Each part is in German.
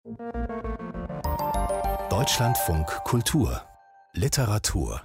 Deutschlandfunk Kultur Literatur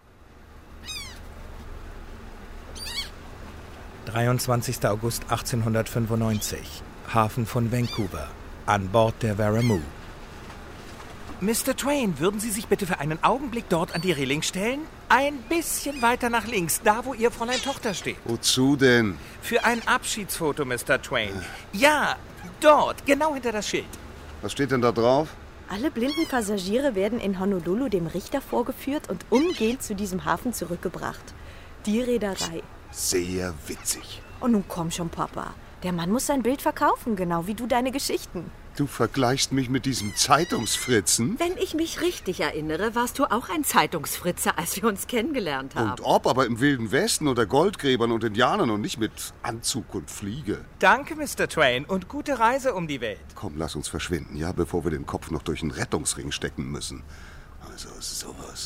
23. August 1895, Hafen von Vancouver, an Bord der Varamoo. Mr. Twain, würden Sie sich bitte für einen Augenblick dort an die Reling stellen? Ein bisschen weiter nach links, da wo Ihr Fräulein Tochter steht. Wozu denn? Für ein Abschiedsfoto, Mr. Twain. Ja, dort, genau hinter das Schild. Was steht denn da drauf? Alle blinden Passagiere werden in Honolulu dem Richter vorgeführt und umgehend zu diesem Hafen zurückgebracht. Die Reederei. Sehr witzig. Und nun komm schon, Papa. Der Mann muss sein Bild verkaufen, genau wie du deine Geschichten. Du vergleichst mich mit diesem Zeitungsfritzen? Wenn ich mich richtig erinnere, warst du auch ein Zeitungsfritze, als wir uns kennengelernt haben. Und ob, aber im Wilden Westen unter Goldgräbern und Indianern und nicht mit Anzug und Fliege. Danke, Mr. Twain, und gute Reise um die Welt. Komm, lass uns verschwinden, ja, bevor wir den Kopf noch durch einen Rettungsring stecken müssen. Also sowas.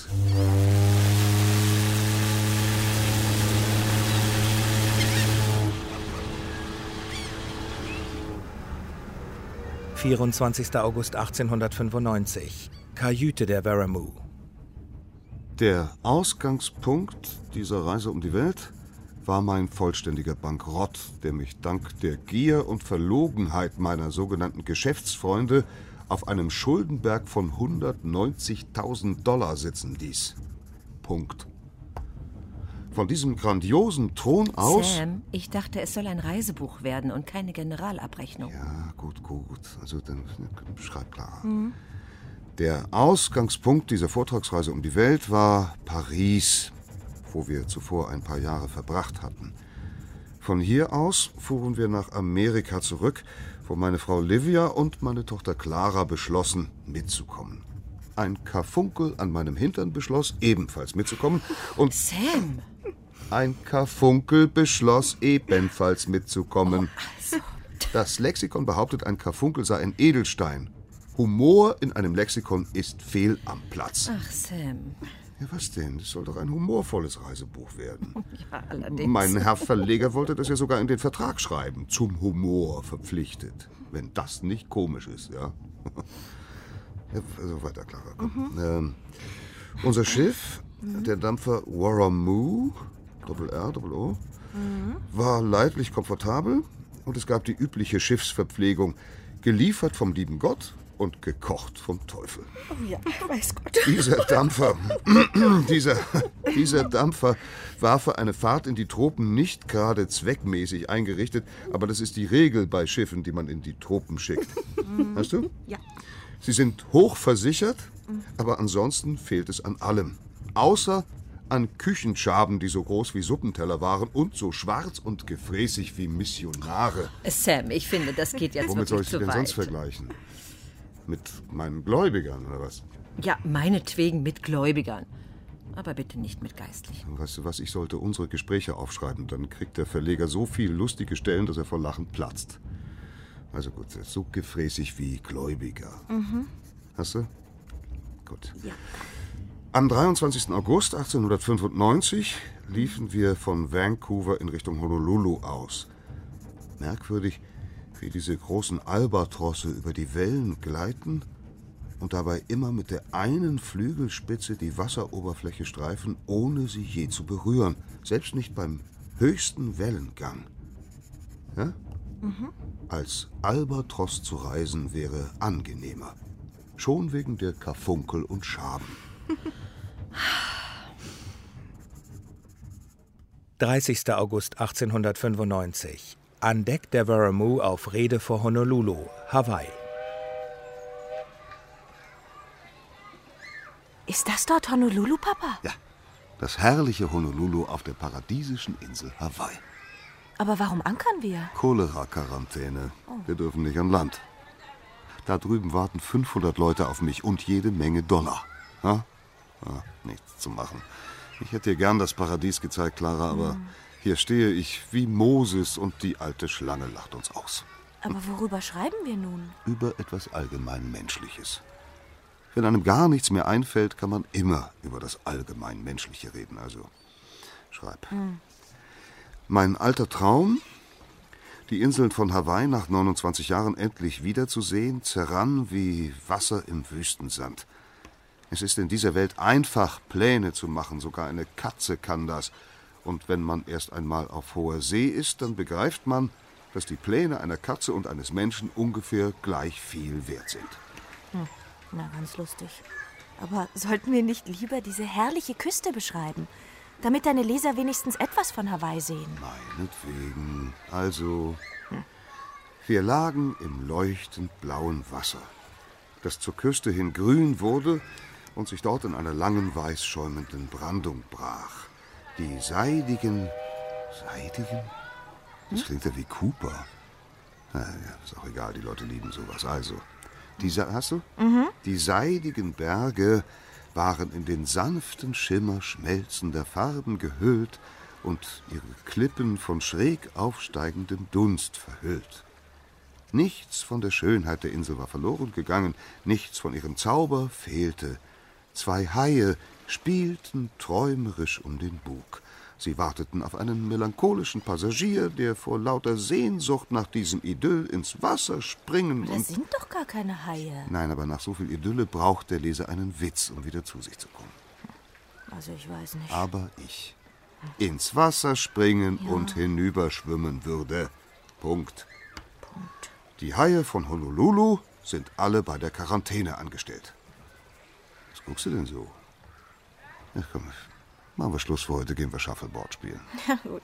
24. August 1895, Kajüte der Varamoo. Der Ausgangspunkt dieser Reise um die Welt war mein vollständiger Bankrott, der mich dank der Gier und Verlogenheit meiner sogenannten Geschäftsfreunde auf einem Schuldenberg von $190.000 sitzen ließ. Punkt. Von diesem grandiosen Thron aus... Sam, ich dachte, es soll ein Reisebuch werden und keine Generalabrechnung. Ja, gut. Also dann schreib klar. Der Ausgangspunkt dieser Vortragsreise um die Welt war Paris, wo wir zuvor ein paar Jahre verbracht hatten. Von hier aus fuhren wir nach Amerika zurück, wo meine Frau Livia und meine Tochter Clara beschlossen, mitzukommen. Ein Karfunkel an meinem Hintern beschloss, ebenfalls mitzukommen. Und Sam! Ein Karfunkel beschloss, ebenfalls mitzukommen. Das Lexikon behauptet, ein Karfunkel sei ein Edelstein. Humor in einem Lexikon ist fehl am Platz. Ach, Sam. Ja, was denn? Das soll doch ein humorvolles Reisebuch werden. Ja, allerdings. Mein Herr Verleger wollte das ja sogar in den Vertrag schreiben. Zum Humor verpflichtet. Wenn das nicht komisch ist, ja. Ja, also weiter, Clara. Komm. Unser Schiff, der Dampfer Varamoo, Doppel-R, war leidlich komfortabel und es gab die übliche Schiffsverpflegung, geliefert vom lieben Gott und gekocht vom Teufel. Oh ja, weiß Gott. Dieser Dampfer war für eine Fahrt in die Tropen nicht gerade zweckmäßig eingerichtet, aber das ist die Regel bei Schiffen, die man in die Tropen schickt. Weißt du? Ja. Sie sind hoch versichert, aber ansonsten fehlt es an allem. Außer an Küchenschaben, die so groß wie Suppenteller waren und so schwarz und gefräßig wie Missionare. Sam, ich finde, das geht jetzt Womit soll ich wirklich sie zu denn weit. sonst vergleichen? Mit meinen Gläubigern, oder was? Ja, meinetwegen mit Gläubigern. Aber bitte nicht mit Geistlichen. Weißt du was, ich sollte unsere Gespräche aufschreiben. Dann kriegt der Verleger so viel lustige Stellen, dass er vor Lachen platzt. Also gut, so gefräßig wie Gläubiger. Hast du? Gut. Ja. Am 23. August 1895 liefen wir von Vancouver in Richtung Honolulu aus. Merkwürdig, wie diese großen Albatrosse über die Wellen gleiten und dabei immer mit der einen Flügelspitze die Wasseroberfläche streifen, ohne sie je zu berühren. Selbst nicht beim höchsten Wellengang. Ja? Als Albatros zu reisen wäre angenehmer. Schon wegen der Karfunkel und Schaben. 30. August 1895, an Deck der Varamoo auf Rede vor Honolulu, Hawaii. Ist das dort Honolulu, Papa? Ja, das herrliche Honolulu auf der paradiesischen Insel Hawaii. Aber warum ankern wir? Cholera-Quarantäne. Wir dürfen nicht an Land. Da drüben warten 500 Leute auf mich und jede Menge Dollar. Ha? Ja, nichts zu machen. Ich hätte dir gern das Paradies gezeigt, Clara, aber hier stehe ich wie Moses und die alte Schlange lacht uns aus. Aber worüber schreiben wir nun? Über etwas allgemein Menschliches. Wenn einem gar nichts mehr einfällt, kann man immer über das allgemein Menschliche reden. Also, schreib. Mein alter Traum, Die Inseln von Hawaii nach 29 Jahren endlich wiederzusehen, zerrann wie Wasser im Wüstensand. Es ist in dieser Welt einfach, Pläne zu machen. Sogar eine Katze kann das. Und wenn man erst einmal auf hoher See ist, dann begreift man, dass die Pläne einer Katze und eines Menschen ungefähr gleich viel wert sind. Na, ganz lustig. Aber sollten wir nicht lieber diese herrliche Küste beschreiben, damit deine Leser wenigstens etwas von Hawaii sehen? Meinetwegen. Also, wir lagen im leuchtend blauen Wasser, das zur Küste hin grün wurde und sich dort in einer langen, weiß schäumenden Brandung brach. Die seidigen? Das klingt ja wie Cooper. Ja, ist auch egal, die Leute lieben sowas. Also, hast du? Die seidigen Berge waren in den sanften Schimmer schmelzender Farben gehüllt und ihre Klippen von schräg aufsteigendem Dunst verhüllt. Nichts von der Schönheit der Insel war verloren gegangen, nichts von ihrem Zauber fehlte. 2 Haie spielten träumerisch um den Bug. Sie warteten auf einen melancholischen Passagier, der vor lauter Sehnsucht nach diesem Idyll ins Wasser springen und... Das sind doch gar keine Haie. Nein, aber nach so viel Idylle braucht der Leser einen Witz, um wieder zu sich zu kommen. Also ich weiß nicht. Aber ich ins Wasser springen und hinüberschwimmen würde. Punkt. Die Haie von Honolulu sind alle bei der Quarantäne angestellt. Was guckst du denn so? Ja, komm, machen wir Schluss für heute, gehen wir Shuffleboard spielen. Ja, gut.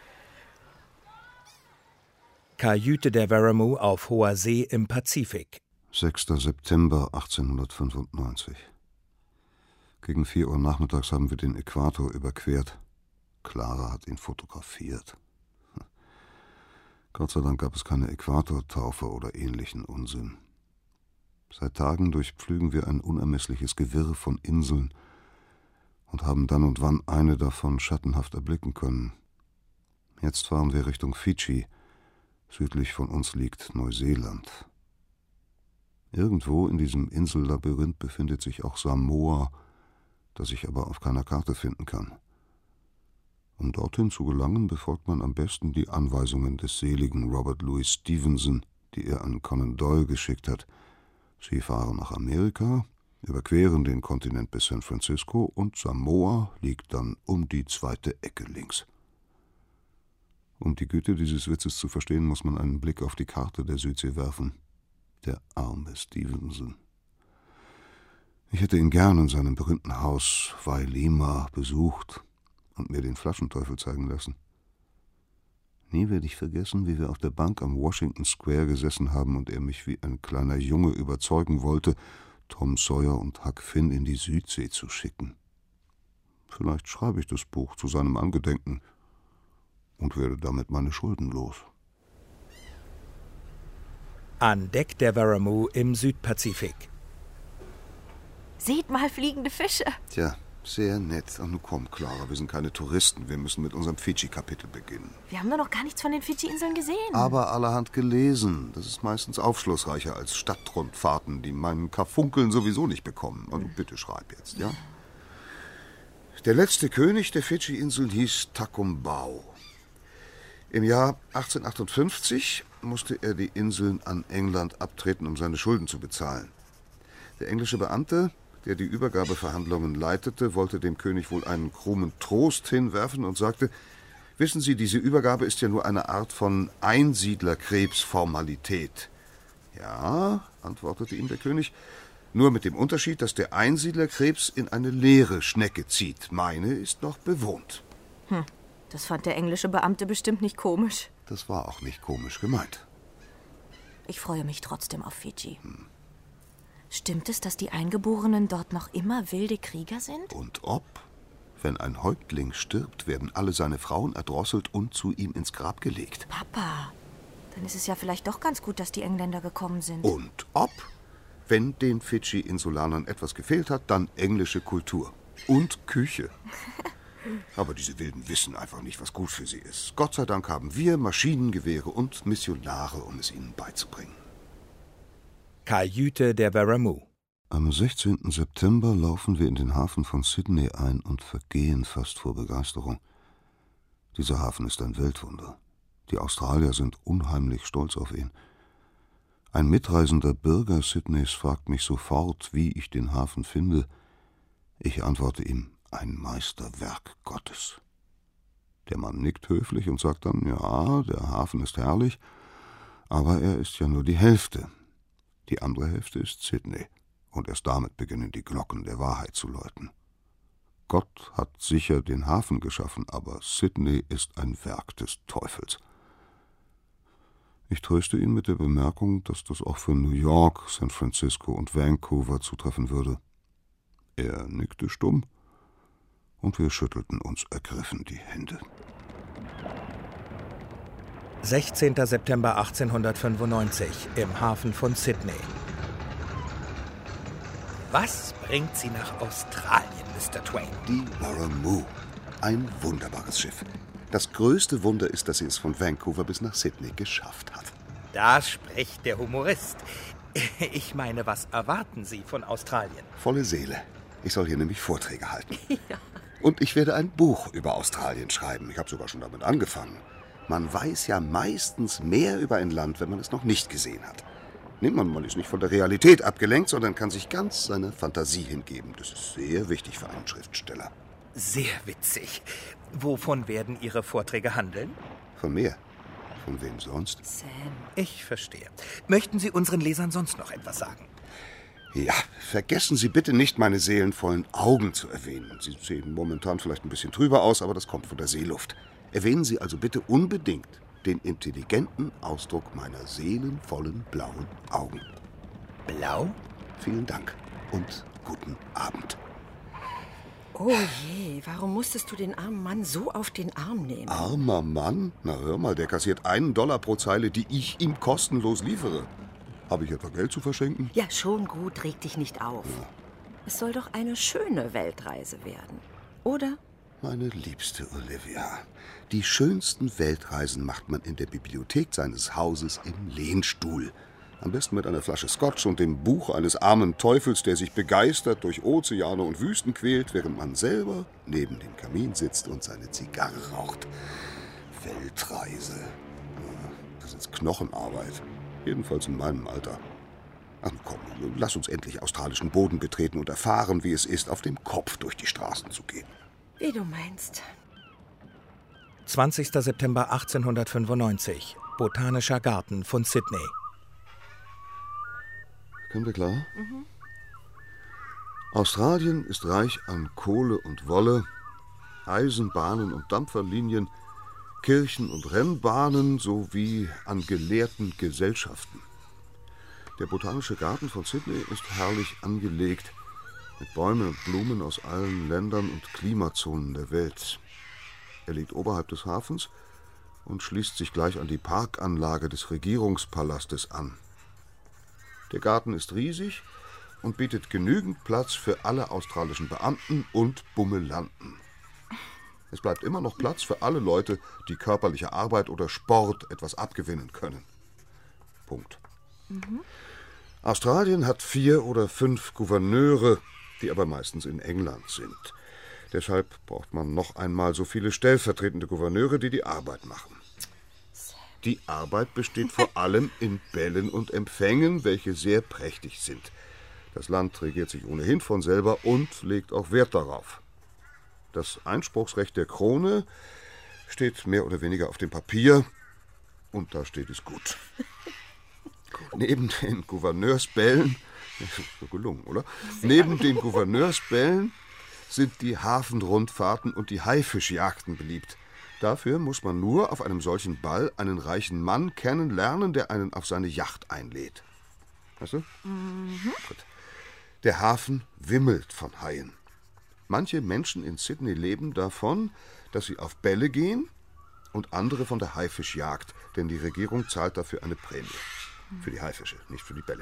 Kajüte der Varamu auf hoher See im Pazifik. 6. September 1895. Gegen 4 Uhr nachmittags haben wir den Äquator überquert. Clara hat ihn fotografiert. Gott sei Dank gab es keine Äquatortaufe oder ähnlichen Unsinn. Seit Tagen durchpflügen wir ein unermessliches Gewirr von Inseln und haben dann und wann eine davon schattenhaft erblicken können. Jetzt fahren wir Richtung Fidschi. Südlich von uns liegt Neuseeland. Irgendwo in diesem Insellabyrinth befindet sich auch Samoa, das ich aber auf keiner Karte finden kann. Um dorthin zu gelangen, befolgt man am besten die Anweisungen des seligen Robert Louis Stevenson, die er an Conan Doyle geschickt hat. Sie fahren nach Amerika, überqueren den Kontinent bis San Francisco und Samoa liegt dann um die zweite Ecke links. Um die Güte dieses Witzes zu verstehen, muss man einen Blick auf die Karte der Südsee werfen. Der arme Stevenson. Ich hätte ihn gern in seinem berühmten Haus Wailima besucht und mir den Flaschenteufel zeigen lassen. Nie werde ich vergessen, wie wir auf der Bank am Washington Square gesessen haben und er mich wie ein kleiner Junge überzeugen wollte, Tom Sawyer und Huck Finn in die Südsee zu schicken. Vielleicht schreibe ich das Buch zu seinem Angedenken und werde damit meine Schulden los. An Deck der Varamu im Südpazifik. Seht mal fliegende Fische. Tja, sehr nett. Ach, nun komm, Clara, wir sind keine Touristen. Wir müssen mit unserem Fidschi-Kapitel beginnen. Wir haben doch noch gar nichts von den Fidschi-Inseln gesehen. Aber allerhand gelesen. Das ist meistens aufschlussreicher als Stadtrundfahrten, die meinen Karfunkeln sowieso nicht bekommen. Also bitte schreib jetzt, ja? Der letzte König der Fidschi-Inseln hieß Thakombau. Im Jahr 1858 musste er die Inseln an England abtreten, um seine Schulden zu bezahlen. Der englische Beamte, der die Übergabeverhandlungen leitete, wollte dem König wohl einen krummen Trost hinwerfen und sagte: Wissen Sie, diese Übergabe ist ja nur eine Art von Einsiedlerkrebsformalität. Ja, antwortete ihm der König, nur mit dem Unterschied, dass der Einsiedlerkrebs in eine leere Schnecke zieht. Meine ist noch bewohnt. Das fand der englische Beamte bestimmt nicht komisch. Das war auch nicht komisch gemeint. Ich freue mich trotzdem auf Fidschi. Stimmt es, dass die Eingeborenen dort noch immer wilde Krieger sind? Und ob? Wenn ein Häuptling stirbt, werden alle seine Frauen erdrosselt und zu ihm ins Grab gelegt. Papa, dann ist es ja vielleicht doch ganz gut, dass die Engländer gekommen sind. Und ob? Wenn den Fidschi-Insulanern etwas gefehlt hat, dann englische Kultur. Und Küche. Aber diese Wilden wissen einfach nicht, was gut für sie ist. Gott sei Dank haben wir Maschinengewehre und Missionare, um es ihnen beizubringen. Kajüte der Varamu. Am 16. September laufen wir in den Hafen von Sydney ein und vergehen fast vor Begeisterung. Dieser Hafen ist ein Weltwunder. Die Australier sind unheimlich stolz auf ihn. Ein mitreisender Bürger Sydneys fragt mich sofort, wie ich den Hafen finde. Ich antworte ihm, ein Meisterwerk Gottes. Der Mann nickt höflich und sagt dann, ja, der Hafen ist herrlich, aber er ist ja nur die Hälfte. Die andere Hälfte ist Sydney, und erst damit beginnen die Glocken der Wahrheit zu läuten. Gott hat sicher den Hafen geschaffen, aber Sydney ist ein Werk des Teufels. Ich tröste ihn mit der Bemerkung, dass das auch für New York, San Francisco und Vancouver zutreffen würde. Er nickte stumm, und wir schüttelten uns ergriffen die Hände. 16. September 1895 im Hafen von Sydney. Was bringt Sie nach Australien, Mr. Twain? Die Warramoo. Ein wunderbares Schiff. Das größte Wunder ist, dass sie es von Vancouver bis nach Sydney geschafft hat. Da spricht der Humorist. Ich meine, was erwarten Sie von Australien? Volle Seele. Ich soll hier nämlich Vorträge halten. Ja. Und ich werde ein Buch über Australien schreiben. Ich habe sogar schon damit angefangen. Man weiß ja meistens mehr über ein Land, wenn man es noch nicht gesehen hat. Man ist nicht von der Realität abgelenkt, sondern kann sich ganz seiner Fantasie hingeben. Das ist sehr wichtig für einen Schriftsteller. Sehr witzig. Wovon werden Ihre Vorträge handeln? Von mir. Von wem sonst? Sam. Ich verstehe. Möchten Sie unseren Lesern sonst noch etwas sagen? Ja, vergessen Sie bitte nicht, meine seelenvollen Augen zu erwähnen. Sie sehen momentan vielleicht ein bisschen trüber aus, aber das kommt von der Seeluft. Erwähnen Sie also bitte unbedingt den intelligenten Ausdruck meiner seelenvollen blauen Augen. Blau? Vielen Dank und guten Abend. Oh je, warum musstest du den armen Mann so auf den Arm nehmen? Armer Mann? Na hör mal, der kassiert $1 pro Zeile, die ich ihm kostenlos liefere. Habe ich etwa Geld zu verschenken? Ja, schon gut, reg dich nicht auf. Ja. Es soll doch eine schöne Weltreise werden, oder? Meine liebste Olivia, die schönsten Weltreisen macht man in der Bibliothek seines Hauses im Lehnstuhl. Am besten mit einer Flasche Scotch und dem Buch eines armen Teufels, der sich begeistert durch Ozeane und Wüsten quält, während man selber neben dem Kamin sitzt und seine Zigarre raucht. Weltreise. Das ist Knochenarbeit. Jedenfalls in meinem Alter. Ach komm, lass uns endlich australischen Boden betreten und erfahren, wie es ist, auf dem Kopf durch die Straßen zu gehen. Wie du meinst. 20. September 1895. Botanischer Garten von Sydney. Kommt dir klar? Australien ist reich an Kohle und Wolle, Eisenbahnen und Dampferlinien, Kirchen und Rennbahnen sowie an gelehrten Gesellschaften. Der Botanische Garten von Sydney ist herrlich angelegt, mit Bäumen und Blumen aus allen Ländern und Klimazonen der Welt. Er liegt oberhalb des Hafens und schließt sich gleich an die Parkanlage des Regierungspalastes an. Der Garten ist riesig und bietet genügend Platz für alle australischen Beamten und Bummelanten. Es bleibt immer noch Platz für alle Leute, die körperliche Arbeit oder Sport etwas abgewinnen können. Punkt. Australien hat 4 oder 5 Gouverneure, die aber meistens in England sind. Deshalb braucht man noch einmal so viele stellvertretende Gouverneure, die die Arbeit machen. Die Arbeit besteht vor allem in Bällen und Empfängen, welche sehr prächtig sind. Das Land regiert sich ohnehin von selber und legt auch Wert darauf. Das Einspruchsrecht der Krone steht mehr oder weniger auf dem Papier und da steht es gut. Neben den Gouverneursbällen, so gelungen, oder? Neben den Gouverneursbällen sind die Hafenrundfahrten und die Haifischjagden beliebt. Dafür muss man nur auf einem solchen Ball einen reichen Mann kennenlernen, der einen auf seine Yacht einlädt. Weißt du? Gut. Der Hafen wimmelt von Haien. Manche Menschen in Sydney leben davon, dass sie auf Bälle gehen und andere von der Haifischjagd, denn die Regierung zahlt dafür eine Prämie. Für die Haifische, nicht für die Bälle.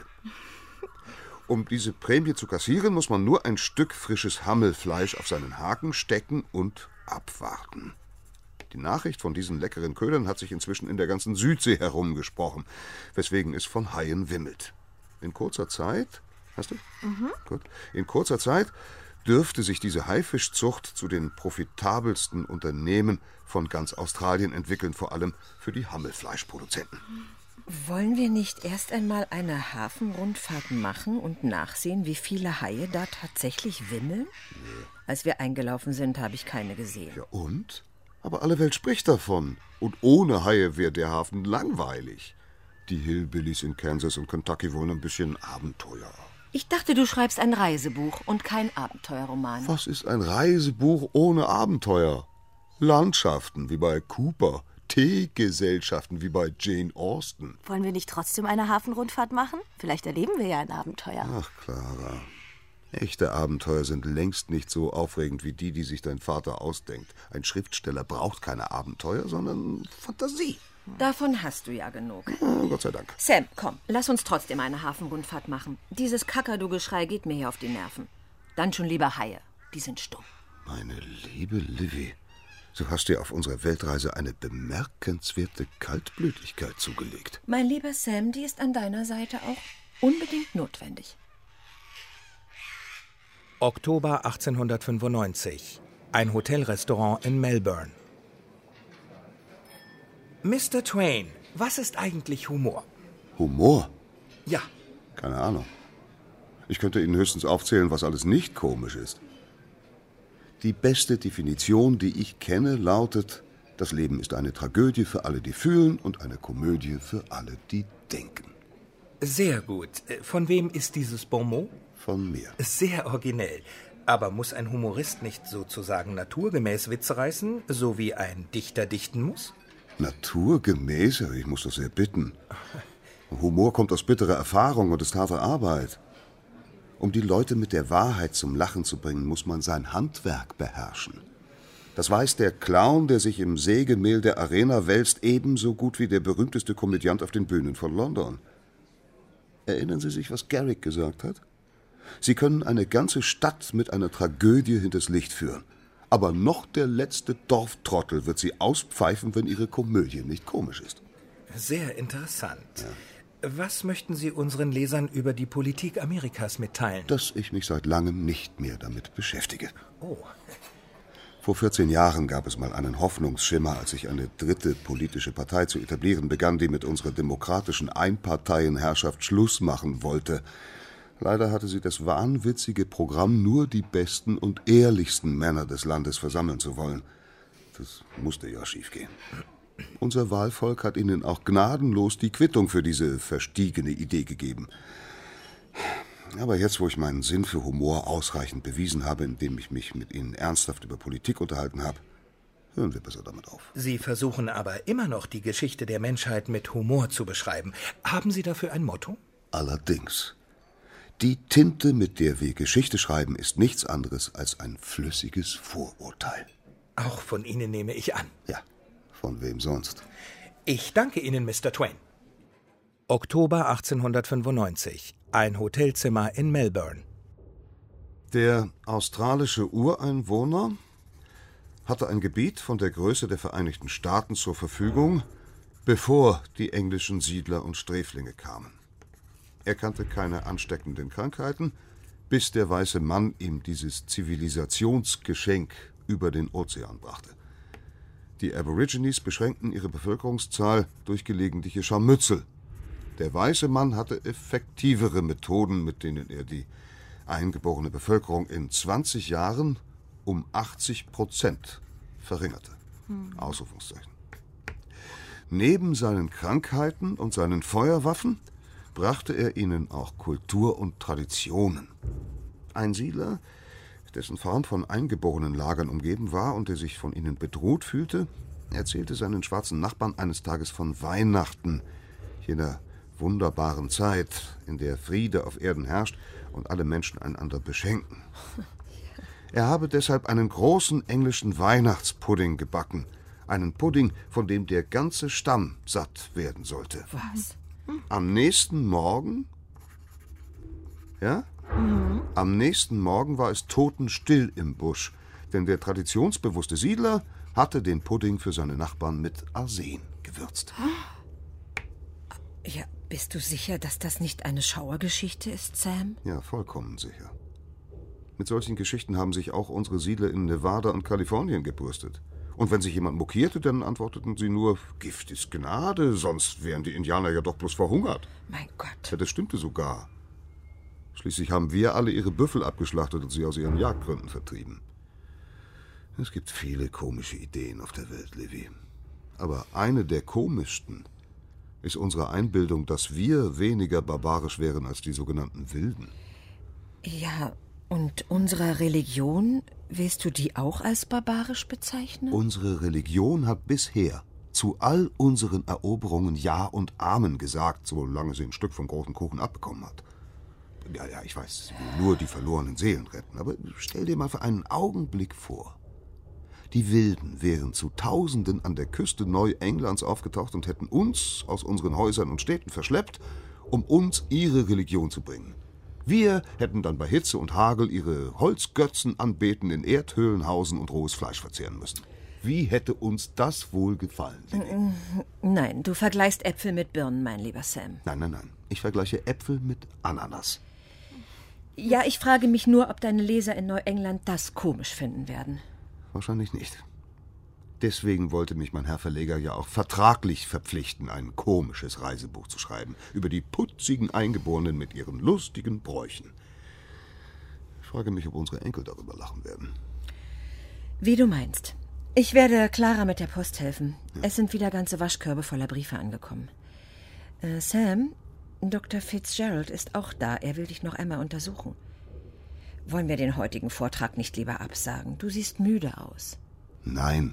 Um diese Prämie zu kassieren, muss man nur ein Stück frisches Hammelfleisch auf seinen Haken stecken und abwarten. Die Nachricht von diesen leckeren Ködern hat sich inzwischen in der ganzen Südsee herumgesprochen, weswegen es von Haien wimmelt. In kurzer Zeit, hast du? Gut. In kurzer Zeit dürfte sich diese Haifischzucht zu den profitabelsten Unternehmen von ganz Australien entwickeln, vor allem für die Hammelfleischproduzenten. Wollen wir nicht erst einmal eine Hafenrundfahrt machen und nachsehen, wie viele Haie da tatsächlich wimmeln? Nee. Als wir eingelaufen sind, habe ich keine gesehen. Ja und? Aber alle Welt spricht davon. Und ohne Haie wäre der Hafen langweilig. Die Hillbillies in Kansas und Kentucky wollen ein bisschen Abenteuer. Ich dachte, du schreibst ein Reisebuch und kein Abenteuerroman. Was ist ein Reisebuch ohne Abenteuer? Landschaften wie bei Cooper, Teegesellschaften wie bei Jane Austen. Wollen wir nicht trotzdem eine Hafenrundfahrt machen? Vielleicht erleben wir ja ein Abenteuer. Ach, Clara. Echte Abenteuer sind längst nicht so aufregend wie die sich dein Vater ausdenkt. Ein Schriftsteller braucht keine Abenteuer, sondern Fantasie. Davon hast du ja genug. Ja, Gott sei Dank. Sam, komm, lass uns trotzdem eine Hafenrundfahrt machen. Dieses Kakadu-Geschrei geht mir hier auf die Nerven. Dann schon lieber Haie. Die sind stumm. Meine liebe Livy, du hast dir auf unserer Weltreise eine bemerkenswerte Kaltblütigkeit zugelegt. Mein lieber Sam, die ist an deiner Seite auch unbedingt notwendig. Oktober 1895. Ein Hotelrestaurant in Melbourne. Mr. Twain, was ist eigentlich Humor? Humor? Ja. Keine Ahnung. Ich könnte Ihnen höchstens aufzählen, was alles nicht komisch ist. Die beste Definition, die ich kenne, lautet: Das Leben ist eine Tragödie für alle, die fühlen, und eine Komödie für alle, die denken. Sehr gut. Von wem ist dieses Bonmot? Von mir. Sehr originell. Aber muss ein Humorist nicht sozusagen naturgemäß Witze reißen, so wie ein Dichter dichten muss? Naturgemäß? Ich muss das sehr bitten. Humor kommt aus bitterer Erfahrung und ist harte Arbeit. Um die Leute mit der Wahrheit zum Lachen zu bringen, muss man sein Handwerk beherrschen. Das weiß der Clown, der sich im Sägemehl der Arena wälzt, ebenso gut wie der berühmteste Komödiant auf den Bühnen von London. Erinnern Sie sich, was Garrick gesagt hat? Sie können eine ganze Stadt mit einer Tragödie hinters Licht führen. Aber noch der letzte Dorftrottel wird sie auspfeifen, wenn ihre Komödie nicht komisch ist. Sehr interessant. Ja. Was möchten Sie unseren Lesern über die Politik Amerikas mitteilen? Dass ich mich seit langem nicht mehr damit beschäftige. Oh. Vor 14 Jahren gab es mal einen Hoffnungsschimmer, als sich eine dritte politische Partei zu etablieren begann, die mit unserer demokratischen Einparteienherrschaft Schluss machen wollte. Leider hatte sie das wahnwitzige Programm, nur die besten und ehrlichsten Männer des Landes versammeln zu wollen. Das musste ja schiefgehen. Unser Wahlvolk hat ihnen auch gnadenlos die Quittung für diese verstiegene Idee gegeben. Aber jetzt, wo ich meinen Sinn für Humor ausreichend bewiesen habe, indem ich mich mit Ihnen ernsthaft über Politik unterhalten habe, hören wir besser damit auf. Sie versuchen aber immer noch, die Geschichte der Menschheit mit Humor zu beschreiben. Haben Sie dafür ein Motto? Allerdings. Die Tinte, mit der wir Geschichte schreiben, ist nichts anderes als ein flüssiges Vorurteil. Auch von Ihnen nehme ich an. Ja, von wem sonst? Ich danke Ihnen, Mr. Twain. Oktober 1895. Ein Hotelzimmer in Melbourne. Der australische Ureinwohner hatte ein Gebiet von der Größe der Vereinigten Staaten zur Verfügung, bevor die englischen Siedler und Sträflinge kamen. Er kannte keine ansteckenden Krankheiten, bis der weiße Mann ihm dieses Zivilisationsgeschenk über den Ozean brachte. Die Aborigines beschränkten ihre Bevölkerungszahl durch gelegentliche Scharmützel. Der weiße Mann hatte effektivere Methoden, mit denen er die eingeborene Bevölkerung in 20 Jahren um 80% verringerte. Ausrufungszeichen. Neben seinen Krankheiten und seinen Feuerwaffen brachte er ihnen auch Kultur und Traditionen. Ein Siedler, dessen Farm von Eingeborenenlagern umgeben war und der sich von ihnen bedroht fühlte, erzählte seinen schwarzen Nachbarn eines Tages von Weihnachten, jener wunderbaren Zeit, in der Friede auf Erden herrscht und alle Menschen einander beschenken. Er habe deshalb einen großen englischen Weihnachtspudding gebacken, einen Pudding, von dem der ganze Stamm satt werden sollte. Was? Am nächsten Morgen, Am nächsten Morgen war es totenstill im Busch, denn der traditionsbewusste Siedler hatte den Pudding für seine Nachbarn mit Arsen gewürzt. Ja, bist du sicher, dass das nicht eine Schauergeschichte ist, Sam? Ja, vollkommen sicher. Mit solchen Geschichten haben sich auch unsere Siedler in Nevada und Kalifornien gebrüstet. Und wenn sich jemand mokierte, dann antworteten sie nur, Gift ist Gnade, sonst wären die Indianer ja doch bloß verhungert. Mein Gott. Ja, das stimmte sogar. Schließlich haben wir alle ihre Büffel abgeschlachtet und sie aus ihren Jagdgründen vertrieben. Es gibt viele komische Ideen auf der Welt, Livy. Aber eine der komischsten ist unsere Einbildung, dass wir weniger barbarisch wären als die sogenannten Wilden. Ja, und unsere Religion, willst du die auch als barbarisch bezeichnen? Unsere Religion hat bisher zu all unseren Eroberungen Ja und Amen gesagt, solange sie ein Stück vom großen Kuchen abbekommen hat. Ja, ich weiß, sie will nur die verlorenen Seelen retten, aber stell dir mal für einen Augenblick vor. Die Wilden wären zu Tausenden an der Küste Neuenglands aufgetaucht und hätten uns aus unseren Häusern und Städten verschleppt, um uns ihre Religion zu bringen. Wir hätten dann bei Hitze und Hagel ihre Holzgötzen anbeten, in Erdhöhlen hausen und rohes Fleisch verzehren müssen. Wie hätte uns das wohl gefallen, Lilly? Nein, du vergleichst Äpfel mit Birnen, mein lieber Sam. Nein. Ich vergleiche Äpfel mit Ananas. Ja, ich frage mich nur, ob deine Leser in Neuengland das komisch finden werden. Wahrscheinlich nicht. Deswegen wollte mich mein Herr Verleger ja auch vertraglich verpflichten, ein komisches Reisebuch zu schreiben, über die putzigen Eingeborenen mit ihren lustigen Bräuchen. Ich frage mich, ob unsere Enkel darüber lachen werden. Wie du meinst. Ich werde Clara mit der Post helfen. Ja. Es sind wieder ganze Waschkörbe voller Briefe angekommen. Sam, Dr. Fitzgerald ist auch da. Er will dich noch einmal untersuchen. Wollen wir den heutigen Vortrag nicht lieber absagen? Du siehst müde aus. Nein.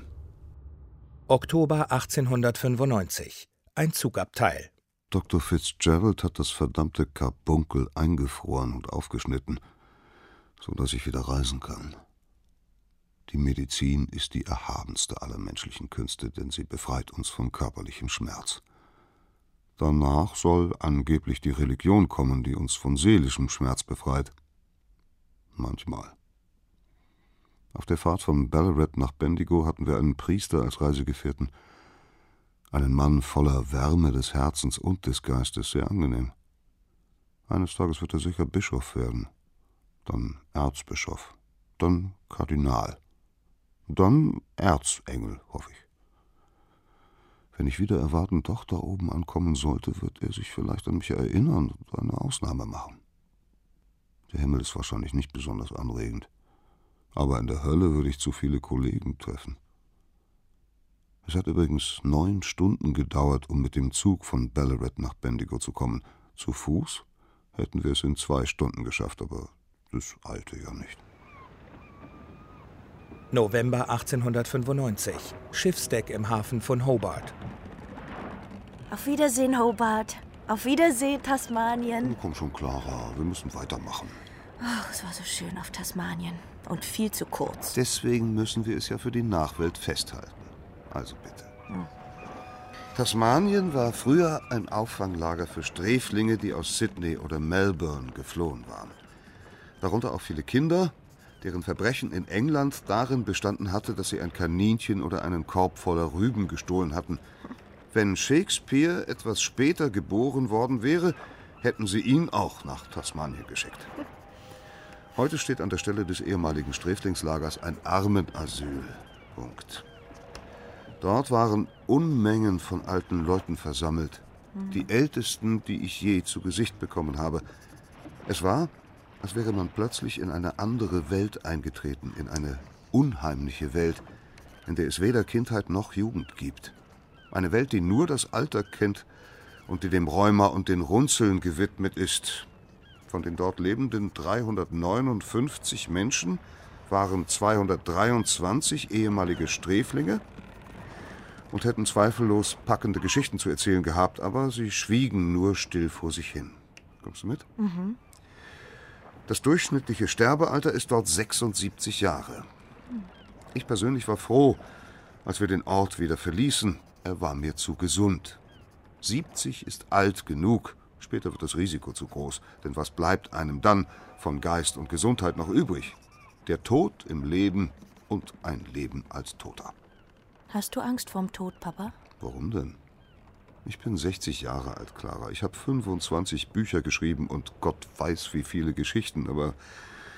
Oktober 1895. Ein Zugabteil. Dr. Fitzgerald hat das verdammte Karbunkel eingefroren und aufgeschnitten, sodass ich wieder reisen kann. Die Medizin ist die erhabenste aller menschlichen Künste, denn sie befreit uns von körperlichem Schmerz. Danach soll angeblich die Religion kommen, die uns von seelischem Schmerz befreit. Manchmal. Auf der Fahrt von Ballarat nach Bendigo hatten wir einen Priester als Reisegefährten. Einen Mann voller Wärme des Herzens und des Geistes, sehr angenehm. Eines Tages wird er sicher Bischof werden, dann Erzbischof, dann Kardinal, dann Erzengel, hoffe ich. Wenn ich wieder erwarten doch da oben ankommen sollte, wird er sich vielleicht an mich erinnern und eine Ausnahme machen. Der Himmel ist wahrscheinlich nicht besonders anregend. Aber in der Hölle würde ich zu viele Kollegen treffen. Es hat übrigens 9 Stunden gedauert, um mit dem Zug von Ballarat nach Bendigo zu kommen. Zu Fuß hätten wir es in 2 Stunden geschafft, aber das eilte ja nicht. November 1895. Schiffsdeck im Hafen von Hobart. Auf Wiedersehen, Hobart. Auf Wiedersehen, Tasmanien. Komm schon, Clara, wir müssen weitermachen. Ach, es war so schön auf Tasmanien. Und viel zu kurz. Deswegen müssen wir es ja für die Nachwelt festhalten. Also bitte. Tasmanien war früher ein Auffanglager für Sträflinge, die aus Sydney oder Melbourne geflohen waren. Darunter auch viele Kinder, deren Verbrechen in England darin bestanden hatte, dass sie ein Kaninchen oder einen Korb voller Rüben gestohlen hatten. Wenn Shakespeare etwas später geboren worden wäre, hätten sie ihn auch nach Tasmanien geschickt. Heute steht an der Stelle des ehemaligen Sträflingslagers ein Armenasyl. Punkt. Dort waren Unmengen von alten Leuten versammelt. Die ältesten, die ich je zu Gesicht bekommen habe. Es war, als wäre man plötzlich in eine andere Welt eingetreten, in eine unheimliche Welt, in der es weder Kindheit noch Jugend gibt. Eine Welt, die nur das Alter kennt und die dem Rheuma und den Runzeln gewidmet ist. Von den dort lebenden 359 Menschen waren 223 ehemalige Sträflinge und hätten zweifellos packende Geschichten zu erzählen gehabt, aber sie schwiegen nur still vor sich hin. Kommst du mit? Mhm. Das durchschnittliche Sterbealter ist dort 76 Jahre. Ich persönlich war froh, als wir den Ort wieder verließen. Er war mir zu gesund. 70 ist alt genug. Später wird das Risiko zu groß, denn was bleibt einem dann von Geist und Gesundheit noch übrig? Der Tod im Leben und ein Leben als Toter. Hast du Angst vorm Tod, Papa? Warum denn? Ich bin 60 Jahre alt, Clara. Ich habe 25 Bücher geschrieben und Gott weiß wie viele Geschichten, aber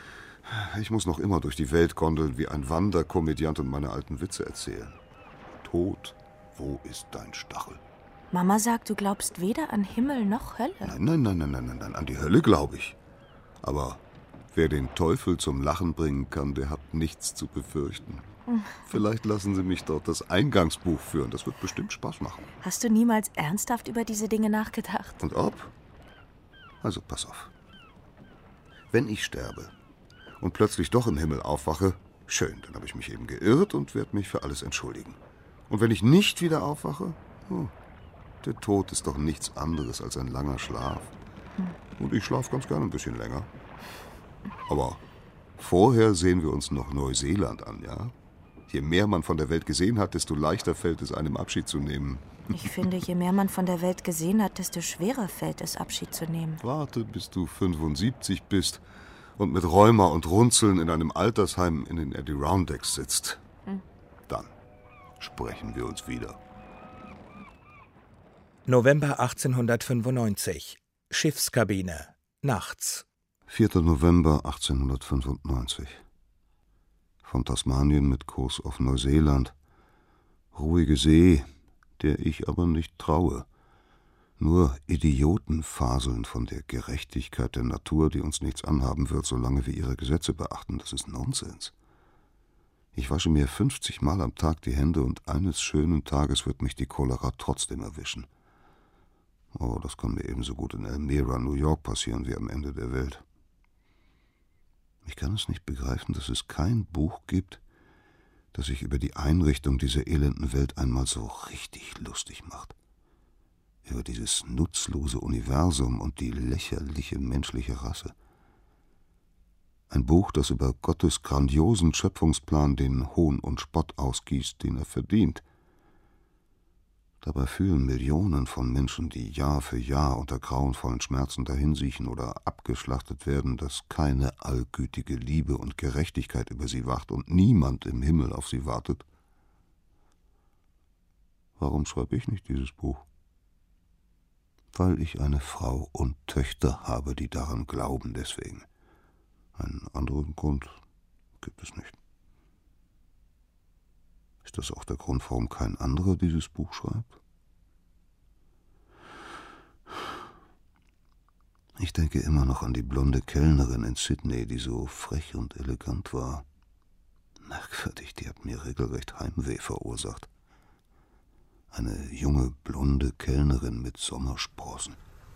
Ich muss noch immer durch die Welt gondeln wie ein Wanderkomödiant und meine alten Witze erzählen. Tod, wo ist dein Stachel? Mama sagt, du glaubst weder an Himmel noch Hölle. Nein, an die Hölle glaube ich. Aber wer den Teufel zum Lachen bringen kann, der hat nichts zu befürchten. Vielleicht lassen Sie mich dort das Eingangsbuch führen. Das wird bestimmt Spaß machen. Hast du niemals ernsthaft über diese Dinge nachgedacht? Und ob? Also pass auf. Wenn ich sterbe und plötzlich doch im Himmel aufwache, schön, dann habe ich mich eben geirrt und werde mich für alles entschuldigen. Und wenn ich nicht wieder aufwache, der Tod ist doch nichts anderes als ein langer Schlaf. Und ich schlafe ganz gerne ein bisschen länger. Aber vorher sehen wir uns noch Neuseeland an, ja? Je mehr man von der Welt gesehen hat, desto leichter fällt es einem, Abschied zu nehmen. Ich finde, je mehr man von der Welt gesehen hat, desto schwerer fällt es, Abschied zu nehmen. Warte, bis du 75 bist und mit Rheuma und Runzeln in einem Altersheim in den Adirondacks sitzt. Dann sprechen wir uns wieder. November 1895. Schiffskabine. Nachts. 4. November 1895. Von Tasmanien mit Kurs auf Neuseeland. Ruhige See, der ich aber nicht traue. Nur Idioten faseln von der Gerechtigkeit der Natur, die uns nichts anhaben wird, solange wir ihre Gesetze beachten. Das ist Nonsens. Ich wasche mir 50 Mal am Tag die Hände und eines schönen Tages wird mich die Cholera trotzdem erwischen. Oh, das kann mir ebenso gut in Elmira, New York passieren wie am Ende der Welt. Ich kann es nicht begreifen, dass es kein Buch gibt, das sich über die Einrichtung dieser elenden Welt einmal so richtig lustig macht. Über dieses nutzlose Universum und die lächerliche menschliche Rasse. Ein Buch, das über Gottes grandiosen Schöpfungsplan den Hohn und Spott ausgießt, den er verdient. Dabei fühlen Millionen von Menschen, die Jahr für Jahr unter grauenvollen Schmerzen dahinsiechen oder abgeschlachtet werden, dass keine allgütige Liebe und Gerechtigkeit über sie wacht und niemand im Himmel auf sie wartet. Warum schreibe ich nicht dieses Buch? Weil ich eine Frau und Töchter habe, die daran glauben, deswegen. Einen anderen Grund gibt es nicht. Ist das auch der Grund, warum kein anderer dieses Buch schreibt? Ich denke immer noch an die blonde Kellnerin in Sydney, die so frech und elegant war. Merkwürdig, die hat mir regelrecht Heimweh verursacht. Eine junge, blonde Kellnerin mit Sommersprossen.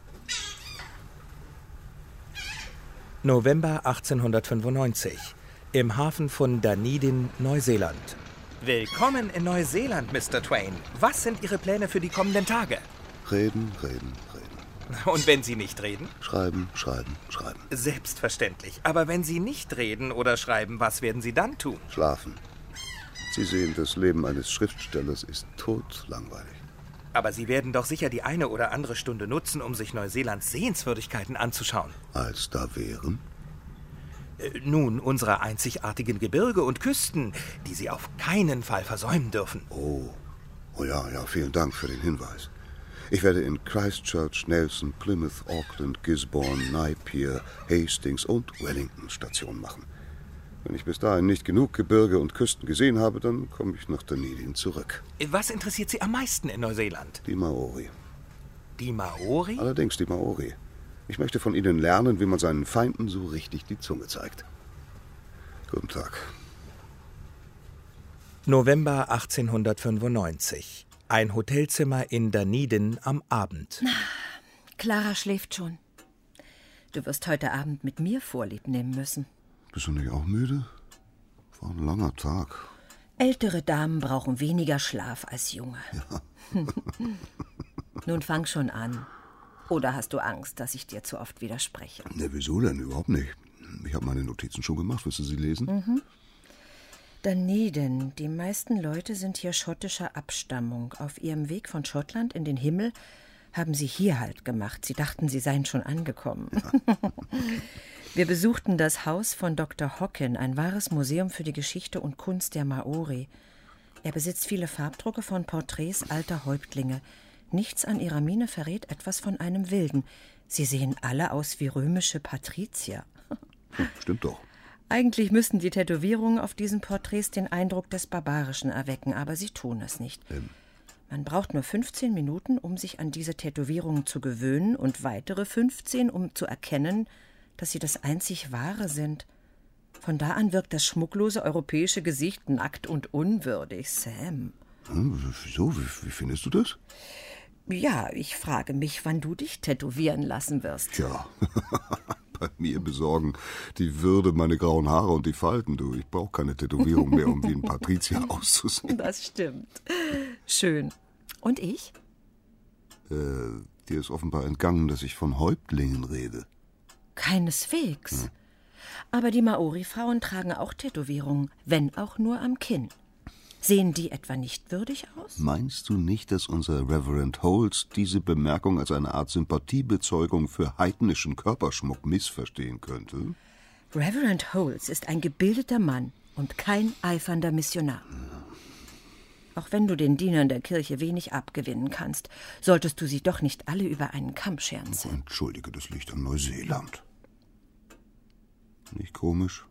November 1895. Im Hafen von Dunedin, Neuseeland. Willkommen in Neuseeland, Mr. Twain. Was sind Ihre Pläne für die kommenden Tage? Reden. Und wenn Sie nicht reden? Schreiben. Selbstverständlich. Aber wenn Sie nicht reden oder schreiben, was werden Sie dann tun? Schlafen. Sie sehen, das Leben eines Schriftstellers ist totlangweilig. Aber Sie werden doch sicher die eine oder andere Stunde nutzen, um sich Neuseelands Sehenswürdigkeiten anzuschauen. Als da wären? Nun, unsere einzigartigen Gebirge und Küsten, die Sie auf keinen Fall versäumen dürfen. Oh ja, vielen Dank für den Hinweis. Ich werde in Christchurch, Nelson, Plymouth, Auckland, Gisborne, Napier, Hastings und Wellington Station machen. Wenn ich bis dahin nicht genug Gebirge und Küsten gesehen habe, dann komme ich nach Dunedin zurück. Was interessiert Sie am meisten in Neuseeland? Die Maori. Die Maori? Allerdings die Maori. Ich möchte von ihnen lernen, wie man seinen Feinden so richtig die Zunge zeigt. Guten Tag. November 1895. Ein Hotelzimmer in Dunedin am Abend. Clara schläft schon. Du wirst heute Abend mit mir Vorlieb nehmen müssen. Bist du nicht auch müde? War ein langer Tag. Ältere Damen brauchen weniger Schlaf als junge. Ja. Nun fang schon an. Oder hast du Angst, dass ich dir zu oft widerspreche? Ne, wieso denn? Überhaupt nicht. Ich habe meine Notizen schon gemacht. Willst du sie lesen? Dunedin. Die meisten Leute sind hier schottischer Abstammung. Auf ihrem Weg von Schottland in den Himmel haben sie hier Halt gemacht. Sie dachten, sie seien schon angekommen. Ja. Wir besuchten das Haus von Dr. Hockin, ein wahres Museum für die Geschichte und Kunst der Maori. Er besitzt viele Farbdrucke von Porträts alter Häuptlinge. Nichts an ihrer Miene verrät etwas von einem Wilden. Sie sehen alle aus wie römische Patrizier. Stimmt doch. Eigentlich müssten die Tätowierungen auf diesen Porträts den Eindruck des Barbarischen erwecken, aber sie tun es nicht. Man braucht nur 15 Minuten, um sich an diese Tätowierungen zu gewöhnen und weitere 15, um zu erkennen, dass sie das einzig Wahre sind. Von da an wirkt das schmucklose europäische Gesicht nackt und unwürdig, Sam. Wieso? Wie findest du das? Ja, ich frage mich, wann du dich tätowieren lassen wirst. Tja, bei mir besorgen die Würde meine grauen Haare und die Falten, du. Ich brauche keine Tätowierung mehr, um wie ein Patrizier auszusehen. Das stimmt. Schön. Und ich? Dir ist offenbar entgangen, dass ich von Häuptlingen rede. Keineswegs. Aber die Maori-Frauen tragen auch Tätowierungen, wenn auch nur am Kinn. Sehen die etwa nicht würdig aus? Meinst du nicht, dass unser Reverend Holtz diese Bemerkung als eine Art Sympathiebezeugung für heidnischen Körperschmuck missverstehen könnte? Reverend Holtz ist ein gebildeter Mann und kein eifernder Missionar. Auch wenn du den Dienern der Kirche wenig abgewinnen kannst, solltest du sie doch nicht alle über einen Kamm scheren, Sam. Entschuldige, das liegt an Neuseeland. Nicht komisch?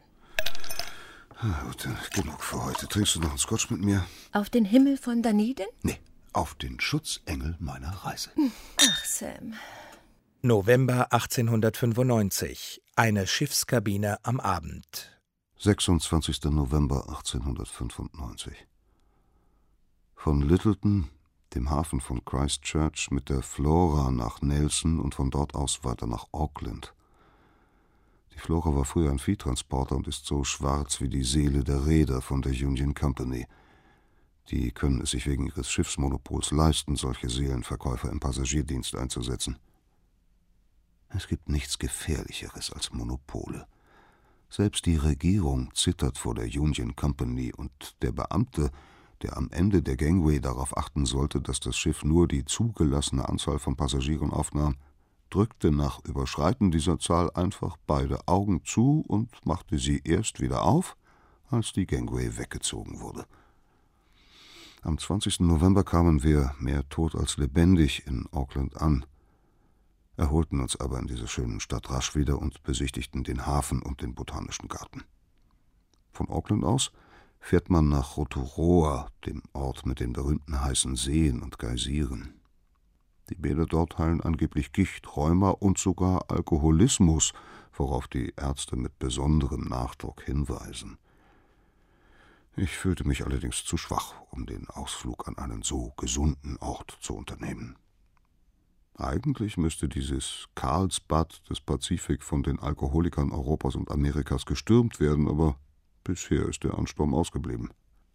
Gut, genug für heute. Trinkst du noch einen Scotch mit mir? Auf den Himmel von Dunedin? Nee, auf den Schutzengel meiner Reise. Ach, Sam. November 1895. Eine Schiffskabine am Abend. 26. November 1895. Von Lyttelton, dem Hafen von Christchurch, mit der Flora nach Nelson und von dort aus weiter nach Auckland. Die Flora war früher ein Viehtransporter und ist so schwarz wie die Seele der Reeder von der Union Company. Die können es sich wegen ihres Schiffsmonopols leisten, solche Seelenverkäufer im Passagierdienst einzusetzen. Es gibt nichts Gefährlicheres als Monopole. Selbst die Regierung zittert vor der Union Company und der Beamte, der am Ende der Gangway darauf achten sollte, dass das Schiff nur die zugelassene Anzahl von Passagieren aufnahm, drückte nach Überschreiten dieser Zahl einfach beide Augen zu und machte sie erst wieder auf, als die Gangway weggezogen wurde. Am 20. November kamen wir, mehr tot als lebendig, in Auckland an, erholten uns aber in dieser schönen Stadt rasch wieder und besichtigten den Hafen und den Botanischen Garten. Von Auckland aus fährt man nach Rotorua, dem Ort mit den berühmten heißen Seen und Geysiren. Die Bäder dort heilen angeblich Gicht, Rheuma und sogar Alkoholismus, worauf die Ärzte mit besonderem Nachdruck hinweisen. Ich fühlte mich allerdings zu schwach, um den Ausflug an einen so gesunden Ort zu unternehmen. Eigentlich müsste dieses Karlsbad des Pazifik von den Alkoholikern Europas und Amerikas gestürmt werden, aber bisher ist der Ansturm ausgeblieben.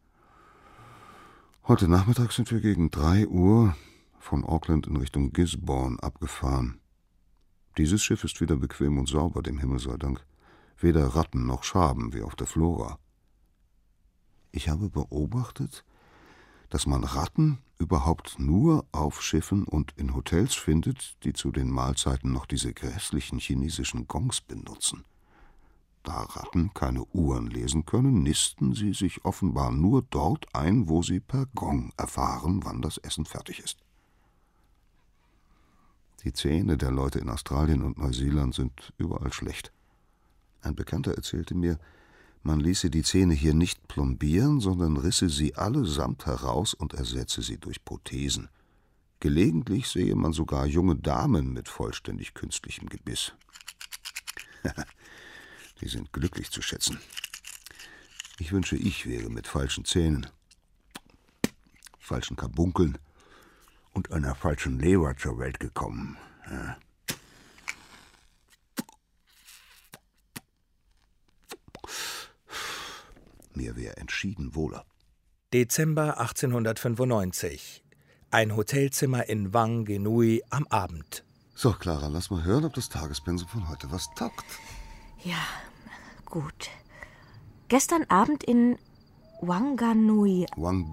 Heute Nachmittag sind wir gegen 3 Uhr von Auckland in Richtung Gisborne abgefahren. Dieses Schiff ist wieder bequem und sauber, dem Himmel sei Dank. Weder Ratten noch Schaben wie auf der Flora. Ich habe beobachtet, dass man Ratten überhaupt nur auf Schiffen und in Hotels findet, die zu den Mahlzeiten noch diese grässlichen chinesischen Gongs benutzen. Da Ratten keine Uhren lesen können, nisten sie sich offenbar nur dort ein, wo sie per Gong erfahren, wann das Essen fertig ist. Die Zähne der Leute in Australien und Neuseeland sind überall schlecht. Ein Bekannter erzählte mir, man ließe die Zähne hier nicht plombieren, sondern risse sie allesamt heraus und ersetze sie durch Prothesen. Gelegentlich sehe man sogar junge Damen mit vollständig künstlichem Gebiss. Die sind glücklich zu schätzen. Ich wünsche, ich wäre mit falschen Zähnen, falschen Karbunkeln und einer falschen Leber zur Welt gekommen. Ja. Mir wäre entschieden wohler. Dezember 1895. Ein Hotelzimmer in Wanganui am Abend. So, Clara, lass mal hören, ob das Tagespensum von heute was taugt. Ja, gut. Gestern Abend in Wanganui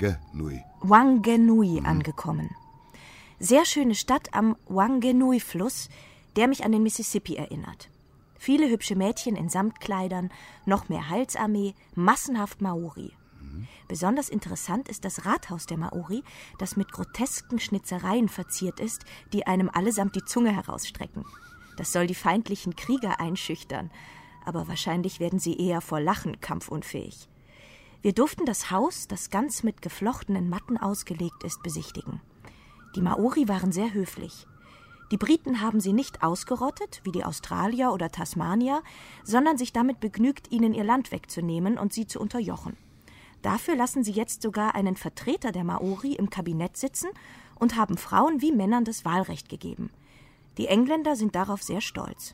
angekommen. Sehr schöne Stadt am Wanganui-Fluss, der mich an den Mississippi erinnert. Viele hübsche Mädchen in Samtkleidern, noch mehr Heilsarmee, massenhaft Maori. Besonders interessant ist das Rathaus der Maori, das mit grotesken Schnitzereien verziert ist, die einem allesamt die Zunge herausstrecken. Das soll die feindlichen Krieger einschüchtern. aber wahrscheinlich werden sie eher vor Lachen kampfunfähig. Wir durften das Haus, das ganz mit geflochtenen Matten ausgelegt ist, besichtigen. Die Maori waren sehr höflich. Die Briten haben sie nicht ausgerottet, wie die Australier oder Tasmanier, sondern sich damit begnügt, ihnen ihr Land wegzunehmen und sie zu unterjochen. Dafür lassen sie jetzt sogar einen Vertreter der Maori im Kabinett sitzen und haben Frauen wie Männern das Wahlrecht gegeben. Die Engländer sind darauf sehr stolz.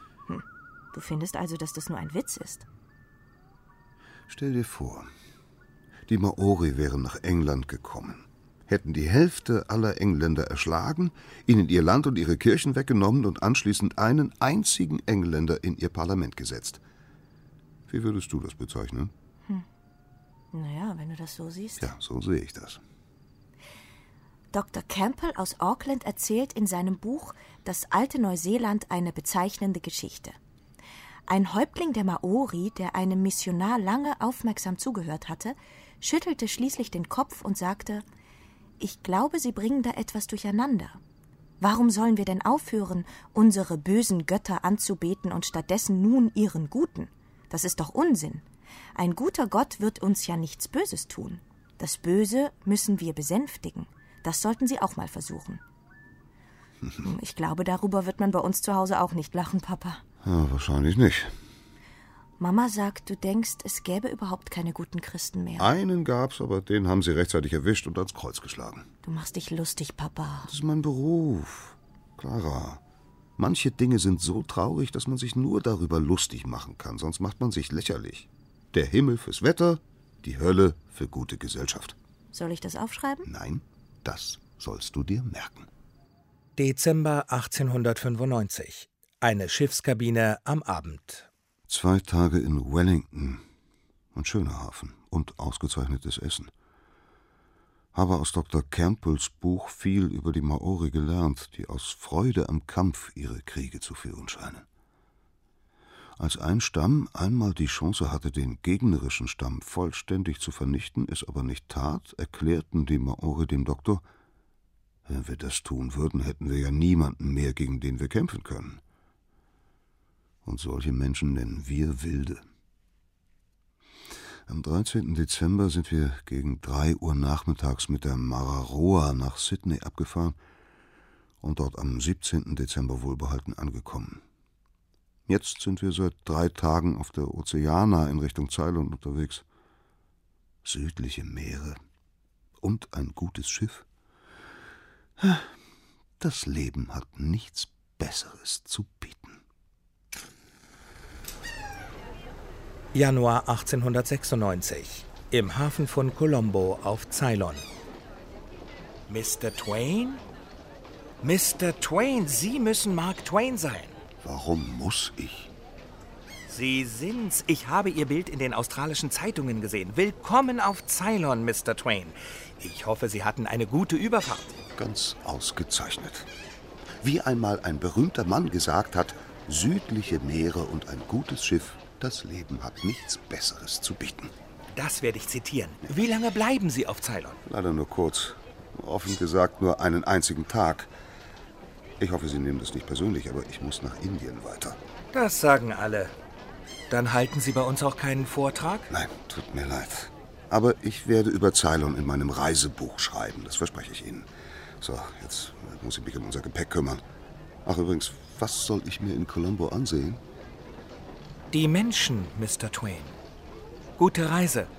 Du findest also, dass das nur ein Witz ist? Stell dir vor, die Maori wären nach England gekommen, hätten die Hälfte aller Engländer erschlagen, ihnen ihr Land und ihre Kirchen weggenommen und anschließend einen einzigen Engländer in ihr Parlament gesetzt. Wie würdest du das bezeichnen? Naja, wenn du das so siehst. Ja, so sehe ich das. Dr. Campbell aus Auckland erzählt in seinem Buch »Das alte Neuseeland« eine bezeichnende Geschichte. Ein Häuptling der Maori, der einem Missionar lange aufmerksam zugehört hatte, schüttelte schließlich den Kopf und sagte: »Ich glaube, Sie bringen da etwas durcheinander. Warum sollen wir denn aufhören, unsere bösen Götter anzubeten und stattdessen nun ihren guten? Das ist doch Unsinn. Ein guter Gott wird uns ja nichts Böses tun. Das Böse müssen wir besänftigen. Das sollten Sie auch mal versuchen.« Ich glaube, darüber wird man bei uns zu Hause auch nicht lachen, Papa. Ja, wahrscheinlich nicht. Mama sagt, du denkst, es gäbe überhaupt keine guten Christen mehr. Einen gab's, aber den haben sie rechtzeitig erwischt und ans Kreuz geschlagen. Du machst dich lustig, Papa. Das ist mein Beruf. Clara, manche Dinge sind so traurig, dass man sich nur darüber lustig machen kann, sonst macht man sich lächerlich. Der Himmel fürs Wetter, die Hölle für gute Gesellschaft. Soll ich das aufschreiben? Nein, das sollst du dir merken. Dezember 1895. Eine Schiffskabine am Abend. 2 Tage in Wellington. Ein schöner Hafen und ausgezeichnetes Essen. Habe aus Dr. Campbells Buch viel über die Maori gelernt, die aus Freude am Kampf ihre Kriege zu führen scheinen. Als ein Stamm einmal die Chance hatte, den gegnerischen Stamm vollständig zu vernichten, es aber nicht tat, erklärten die Maori dem Doktor: Wenn wir das tun würden, hätten wir ja niemanden mehr, gegen den wir kämpfen können. Und solche Menschen nennen wir Wilde. Am 13. Dezember sind wir gegen 3 Uhr nachmittags mit der Mararoa nach Sydney abgefahren und dort am 17. Dezember wohlbehalten angekommen. Jetzt sind wir seit 3 Tagen auf der Oceana in Richtung Ceylon unterwegs. Südliche Meere und ein gutes Schiff. Das Leben hat nichts Besseres zu bieten. Januar 1896. Im Hafen von Colombo auf Ceylon. Mr. Twain? Mr. Twain, Sie müssen Mark Twain sein. Warum muss ich? Sie sind's. Ich habe Ihr Bild in den australischen Zeitungen gesehen. Willkommen auf Ceylon, Mr. Twain. Ich hoffe, Sie hatten eine gute Überfahrt. Ganz ausgezeichnet. Wie einmal ein berühmter Mann gesagt hat, südliche Meere und ein gutes Schiff, das Leben hat nichts Besseres zu bieten. Das werde ich zitieren. Wie lange bleiben Sie auf Ceylon? Leider nur kurz. Offen gesagt nur einen einzigen Tag. Ich hoffe, Sie nehmen das nicht persönlich, aber ich muss nach Indien weiter. Das sagen alle. Dann halten Sie bei uns auch keinen Vortrag? Nein, tut mir leid. Aber ich werde über Ceylon in meinem Reisebuch schreiben, das verspreche ich Ihnen. So, jetzt muss ich mich um unser Gepäck kümmern. Ach übrigens, was soll ich mir in Colombo ansehen? Die Menschen, Mr. Twain. Gute Reise.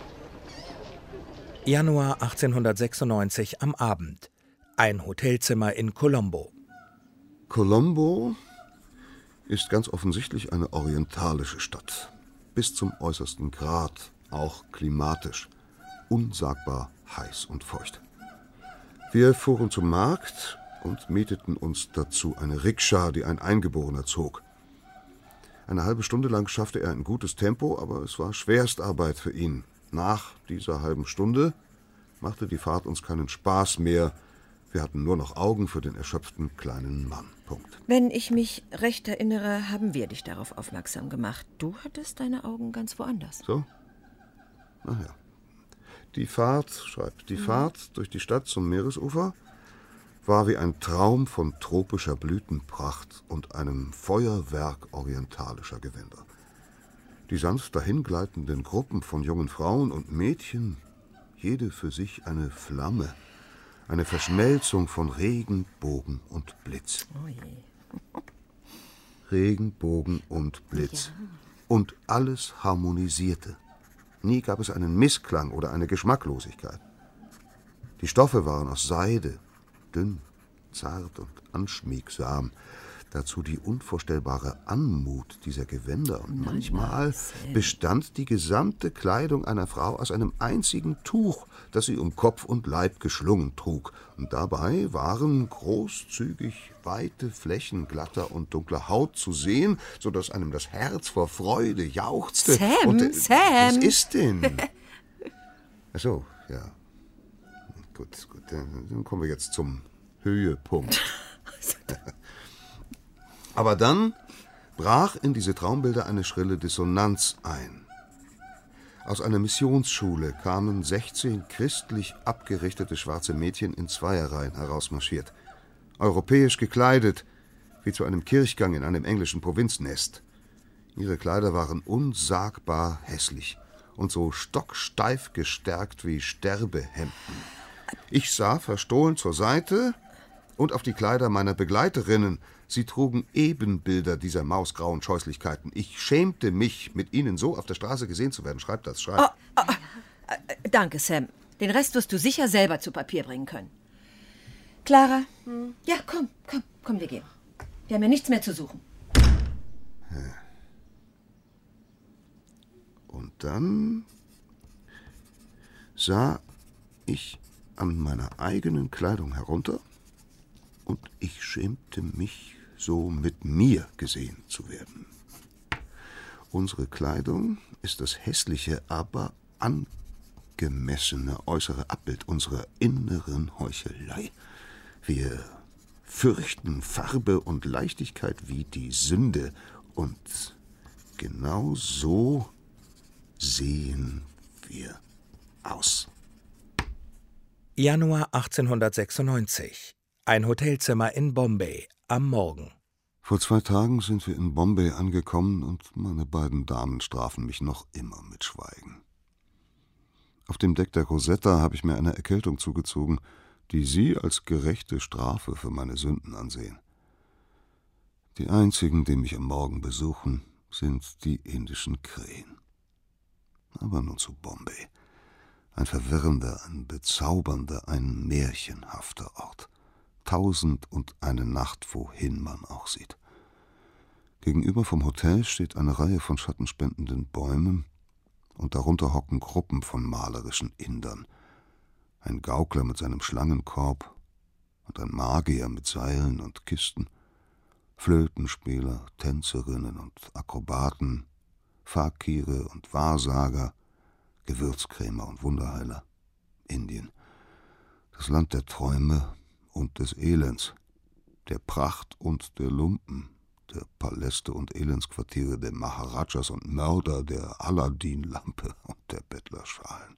Januar 1896 am Abend. Ein Hotelzimmer in Colombo. Colombo ist ganz offensichtlich eine orientalische Stadt. Bis zum äußersten Grad, auch klimatisch. Unsagbar heiß und feucht. Wir fuhren zum Markt und mieteten uns dazu eine Rikscha, die ein Eingeborener zog. Eine halbe Stunde lang schaffte er ein gutes Tempo, aber es war Schwerstarbeit für ihn. Nach dieser halben Stunde machte die Fahrt uns keinen Spaß mehr. Wir hatten nur noch Augen für den erschöpften kleinen Mann. Punkt. Wenn ich mich recht erinnere, haben wir dich darauf aufmerksam gemacht. Du hattest deine Augen ganz woanders. So? Ach ja. Die Fahrt durch die Stadt zum Meeresufer war wie ein Traum von tropischer Blütenpracht und einem Feuerwerk orientalischer Gewänder. Die sanft dahingleitenden Gruppen von jungen Frauen und Mädchen, jede für sich eine Flamme, eine Verschmelzung von Regenbogen und Blitz. Oh je. Regenbogen und Blitz. Ja. Und alles harmonisierte. Nie gab es einen Missklang oder eine Geschmacklosigkeit. Die Stoffe waren aus Seide, dünn, zart und anschmiegsam. Dazu die unvorstellbare Anmut dieser Gewänder. Und manchmal bestand die gesamte Kleidung einer Frau aus einem einzigen Tuch, das sie um Kopf und Leib geschlungen trug. Und dabei waren großzügig weite Flächen glatter und dunkler Haut zu sehen, sodass einem das Herz vor Freude jauchzte. Sam! Was ist denn? Ach so, ja. Gut, dann kommen wir jetzt zum Höhepunkt. Aber dann brach in diese Traumbilder eine schrille Dissonanz ein. Aus einer Missionsschule kamen 16 christlich abgerichtete schwarze Mädchen in Zweierreihen herausmarschiert. Europäisch gekleidet, wie zu einem Kirchgang in einem englischen Provinznest. Ihre Kleider waren unsagbar hässlich und so stocksteif gestärkt wie Sterbehemden. Ich sah verstohlen zur Seite und auf die Kleider meiner Begleiterinnen. Sie trugen Ebenbilder dieser mausgrauen Scheußlichkeiten. Ich schämte mich, mit ihnen so auf der Straße gesehen zu werden. Schreib das, schreib. Danke, Sam. Den Rest wirst du sicher selber zu Papier bringen können. Clara? Ja, komm, wir gehen. Wir haben ja nichts mehr zu suchen. Und dann sah ich an meiner eigenen Kleidung herunter und ich schämte mich, so mit mir gesehen zu werden. Unsere Kleidung ist das hässliche, aber angemessene äußere Abbild unserer inneren Heuchelei. Wir fürchten Farbe und Leichtigkeit wie die Sünde und genau so sehen wir aus. Januar 1896. Ein Hotelzimmer in Bombay am Morgen. Vor 2 Tagen sind wir in Bombay angekommen und meine beiden Damen strafen mich noch immer mit Schweigen. Auf dem Deck der Rosetta habe ich mir eine Erkältung zugezogen, die sie als gerechte Strafe für meine Sünden ansehen. Die einzigen, die mich am Morgen besuchen, sind die indischen Krähen. Aber nun zu Bombay. Ein verwirrender, ein bezaubernder, ein märchenhafter Ort. 1001 Nacht, wohin man auch sieht. Gegenüber vom Hotel steht eine Reihe von schattenspendenden Bäumen und darunter hocken Gruppen von malerischen Indern. Ein Gaukler mit seinem Schlangenkorb und ein Magier mit Seilen und Kisten, Flötenspieler, Tänzerinnen und Akrobaten, Fakire und Wahrsager, Gewürzkrämer und Wunderheiler. Indien, das Land der Träume und des Elends, der Pracht und der Lumpen, der Paläste und Elendsquartiere, der Maharajas und Mörder, der Aladdin-Lampe und der Bettlerschalen.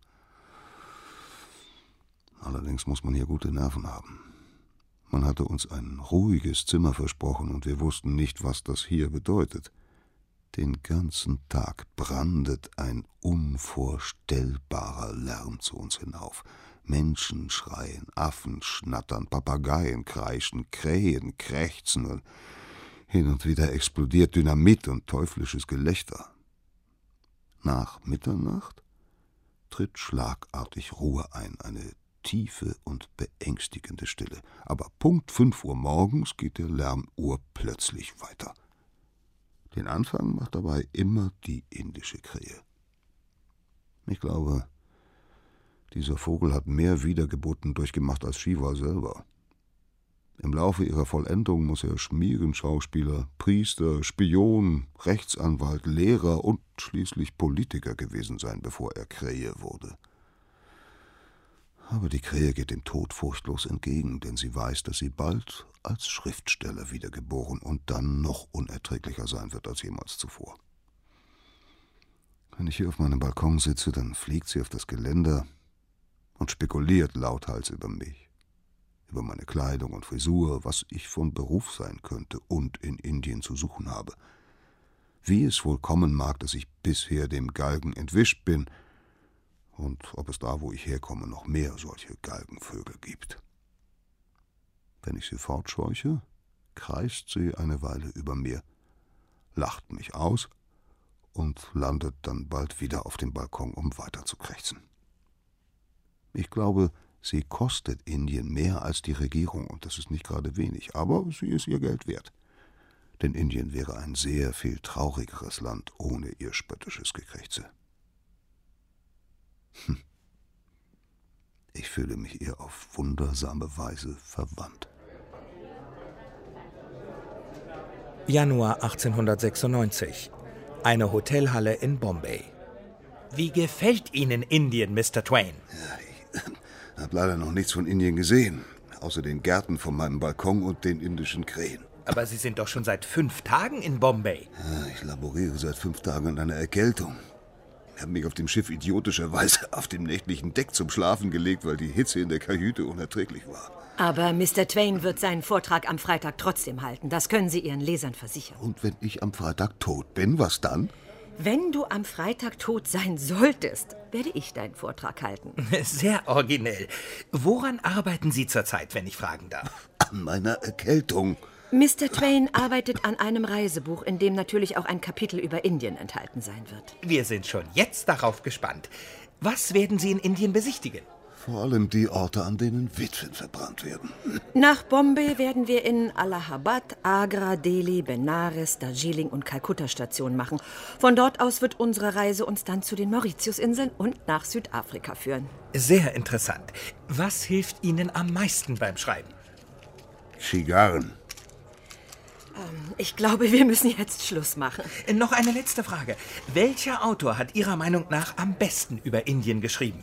Allerdings muss man hier gute Nerven haben. Man hatte uns ein ruhiges Zimmer versprochen und wir wussten nicht, was das hier bedeutet. Den ganzen Tag brandet ein unvorstellbarer Lärm zu uns hinauf. Menschen schreien, Affen schnattern, Papageien kreischen, Krähen krächzen und hin und wieder explodiert Dynamit und teuflisches Gelächter. Nach Mitternacht tritt schlagartig Ruhe ein, eine tiefe und beängstigende Stille. Aber Punkt 5 Uhr morgens geht der Lärm urplötzlich weiter. Den Anfang macht dabei immer die indische Krähe. Ich glaube, dieser Vogel hat mehr Wiedergeburten durchgemacht als Shiva selber. Im Laufe ihrer Vollendung muss er Schmierenschauspieler, Priester, Spion, Rechtsanwalt, Lehrer und schließlich Politiker gewesen sein, bevor er Krähe wurde. Aber die Krähe geht dem Tod furchtlos entgegen, denn sie weiß, dass sie bald als Schriftsteller wiedergeboren und dann noch unerträglicher sein wird als jemals zuvor. Wenn ich hier auf meinem Balkon sitze, dann fliegt sie auf das Geländer und spekuliert lauthals über mich, über meine Kleidung und Frisur, was ich von Beruf sein könnte und in Indien zu suchen habe. wie es wohl kommen mag, dass ich bisher dem Galgen entwischt bin und ob es da, wo ich herkomme, noch mehr solche Galgenvögel gibt. Wenn ich sie fortscheuche, kreist sie eine Weile über mir, lacht mich aus und landet dann bald wieder auf dem Balkon, um weiter zu krächzen. Ich glaube, sie kostet Indien mehr als die Regierung, und das ist nicht gerade wenig, aber sie ist ihr Geld wert. Denn Indien wäre ein sehr viel traurigeres Land ohne ihr spöttisches Gekrächze. Ich fühle mich ihr auf wundersame Weise verwandt. Januar 1896. Eine Hotelhalle in Bombay. Wie gefällt Ihnen Indien, Mr. Twain? Ja, ich habe leider noch nichts von Indien gesehen, außer den Gärten von meinem Balkon und den indischen Krähen. Aber Sie sind doch schon seit 5 Tagen in Bombay. Ja, ich laboriere seit 5 Tagen an einer Erkältung. Ich habe mich auf dem Schiff idiotischerweise auf dem nächtlichen Deck zum Schlafen gelegt, weil die Hitze in der Kajüte unerträglich war. Aber Mr. Twain wird seinen Vortrag am Freitag trotzdem halten. Das können Sie Ihren Lesern versichern. Und wenn ich am Freitag tot bin, was dann? Wenn du am Freitag tot sein solltest, werde ich deinen Vortrag halten. Sehr originell. Woran arbeiten Sie zurzeit, wenn ich fragen darf? An meiner Erkältung. Mr. Twain arbeitet an einem Reisebuch, in dem natürlich auch ein Kapitel über Indien enthalten sein wird. Wir sind schon jetzt darauf gespannt. Was werden Sie in Indien besichtigen? Vor allem die Orte, an denen Witwen verbrannt werden. Nach Bombay werden wir in Allahabad, Agra, Delhi, Benares, Darjeeling und Kalkutta Station machen. Von dort aus wird unsere Reise uns dann zu den Mauritiusinseln und nach Südafrika führen. Sehr interessant. Was hilft Ihnen am meisten beim Schreiben? Zigarren. Ich glaube, wir müssen jetzt Schluss machen. Noch eine letzte Frage. Welcher Autor hat Ihrer Meinung nach am besten über Indien geschrieben?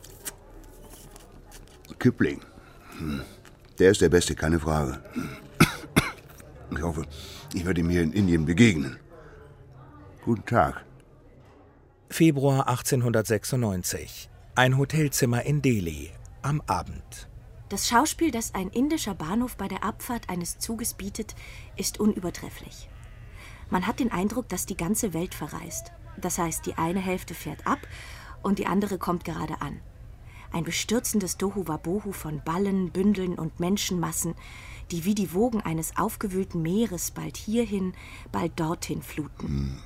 Kipling. Der ist der Beste, keine Frage. Ich hoffe, ich werde ihm hier in Indien begegnen. Guten Tag. Februar 1896. Ein Hotelzimmer in Delhi. Am Abend. Das Schauspiel, das ein indischer Bahnhof bei der Abfahrt eines Zuges bietet, ist unübertrefflich. Man hat den Eindruck, dass die ganze Welt verreist. Das heißt, die eine Hälfte fährt ab und die andere kommt gerade an. Ein bestürzendes Tohuwabohu von Ballen, Bündeln und Menschenmassen, die wie die Wogen eines aufgewühlten Meeres bald hierhin, bald dorthin fluten.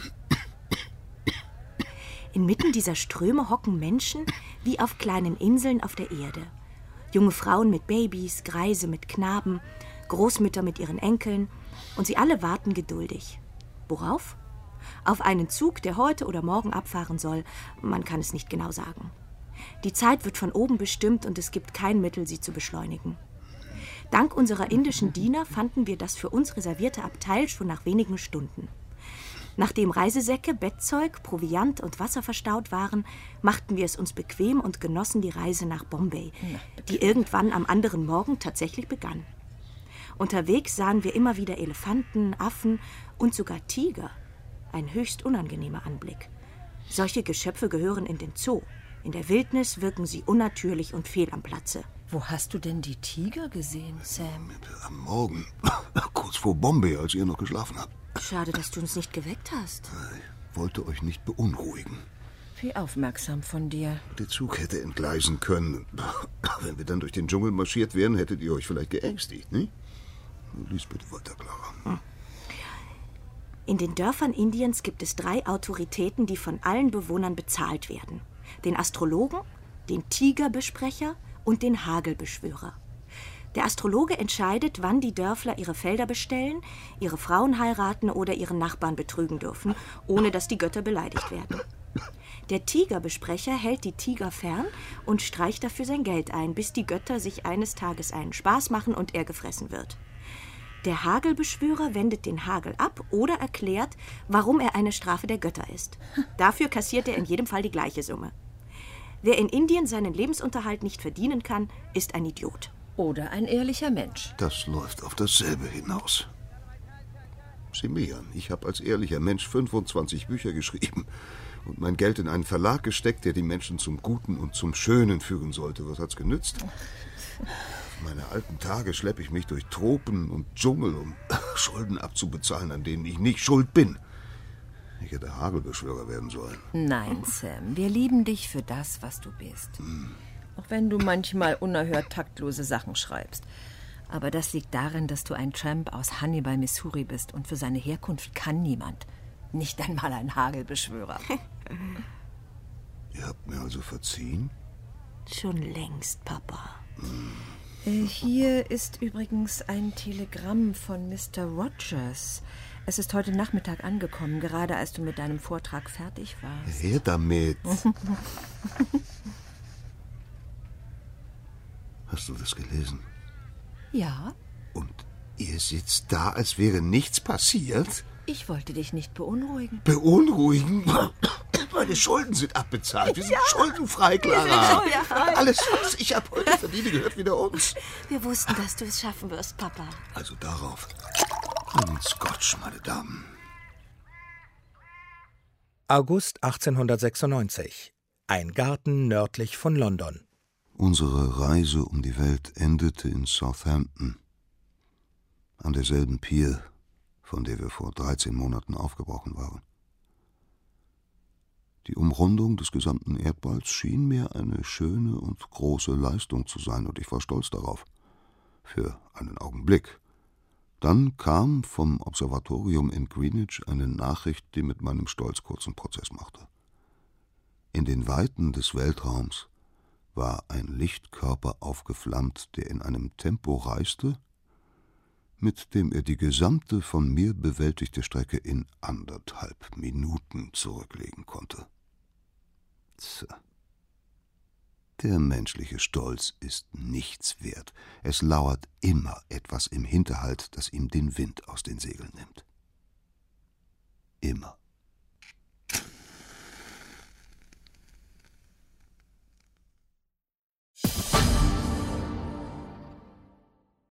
Inmitten dieser Ströme hocken Menschen wie auf kleinen Inseln auf der Erde. Junge Frauen mit Babys, Greise mit Knaben, Großmütter mit ihren Enkeln, und sie alle warten geduldig. Worauf? Auf einen Zug, der heute oder morgen abfahren soll. Man kann es nicht genau sagen. Die Zeit wird von oben bestimmt und es gibt kein Mittel, sie zu beschleunigen. Dank unserer indischen Diener fanden wir das für uns reservierte Abteil schon nach wenigen Stunden. Nachdem Reisesäcke, Bettzeug, Proviant und Wasser verstaut waren, machten wir es uns bequem und genossen die Reise nach Bombay, die irgendwann am anderen Morgen tatsächlich begann. Unterwegs sahen wir immer wieder Elefanten, Affen und sogar Tiger. Ein höchst unangenehmer Anblick. Solche Geschöpfe gehören in den Zoo. In der Wildnis wirken sie unnatürlich und fehl am Platze. Wo hast du denn die Tiger gesehen, Sam? Am Morgen, kurz vor Bombay, als ihr noch geschlafen habt. Schade, dass du uns nicht geweckt hast. Ich wollte euch nicht beunruhigen. Wie aufmerksam von dir. Der Zug hätte entgleisen können. Wenn wir dann durch den Dschungel marschiert wären, hättet ihr euch vielleicht geängstigt, nicht? Lies bitte weiter, Clara. In den Dörfern Indiens gibt es 3 Autoritäten, die von allen Bewohnern bezahlt werden. Den Astrologen, den Tigerbesprecher und den Hagelbeschwörer. Der Astrologe entscheidet, wann die Dörfler ihre Felder bestellen, ihre Frauen heiraten oder ihren Nachbarn betrügen dürfen, ohne dass die Götter beleidigt werden. Der Tigerbesprecher hält die Tiger fern und streicht dafür sein Geld ein, bis die Götter sich eines Tages einen Spaß machen und er gefressen wird. Der Hagelbeschwörer wendet den Hagel ab oder erklärt, warum er eine Strafe der Götter ist. Dafür kassiert er in jedem Fall die gleiche Summe. Wer in Indien seinen Lebensunterhalt nicht verdienen kann, ist ein Idiot. Oder ein ehrlicher Mensch. Das läuft auf dasselbe hinaus. Sieh mir an, ich habe als ehrlicher Mensch 25 Bücher geschrieben und mein Geld in einen Verlag gesteckt, der die Menschen zum Guten und zum Schönen führen sollte. Was hat's genützt? Auf meine alten Tage schleppe ich mich durch Tropen und Dschungel, um Schulden abzubezahlen, an denen ich nicht schuld bin. Ich hätte Hagelbeschwörer werden sollen. Nein, Sam, wir lieben dich für das, was du bist. Auch wenn du manchmal unerhört taktlose Sachen schreibst. Aber das liegt darin, dass du ein Tramp aus Hannibal, Missouri bist und für seine Herkunft kann niemand. Nicht einmal ein Hagelbeschwörer. Ihr habt mir also verziehen? Schon längst, Papa. Hier ist übrigens ein Telegramm von Mr. Rogers. Es ist heute Nachmittag angekommen, gerade als du mit deinem Vortrag fertig warst. Her damit! Hast du das gelesen? Ja, Und ihr sitzt da, als wäre nichts passiert? ich wollte dich nicht beunruhigen. Beunruhigen? Meine Schulden sind abbezahlt. Wir sind schuldenfrei, Clara. Alles, was ich ab heute verdiene, gehört wieder uns. Wir wussten, dass du es schaffen wirst, Papa. Also darauf. Einen Scotch, meine Damen. August 1896. Ein Garten nördlich von London. Unsere Reise um die Welt endete in Southampton. An derselben Pier, von der wir vor 13 Monaten aufgebrochen waren. Die Umrundung des gesamten Erdballs schien mir eine schöne und große Leistung zu sein, und ich war stolz darauf. Für einen Augenblick. Dann kam vom Observatorium in Greenwich eine Nachricht, die mit meinem Stolz kurzen Prozess machte. In den Weiten des Weltraums war ein Lichtkörper aufgeflammt, der in einem Tempo reiste, mit dem er die gesamte von mir bewältigte Strecke in 1,5 Minuten zurücklegen konnte. Tja. Der menschliche Stolz ist nichts wert. Es lauert immer etwas im Hinterhalt, das ihm den Wind aus den Segeln nimmt. Immer.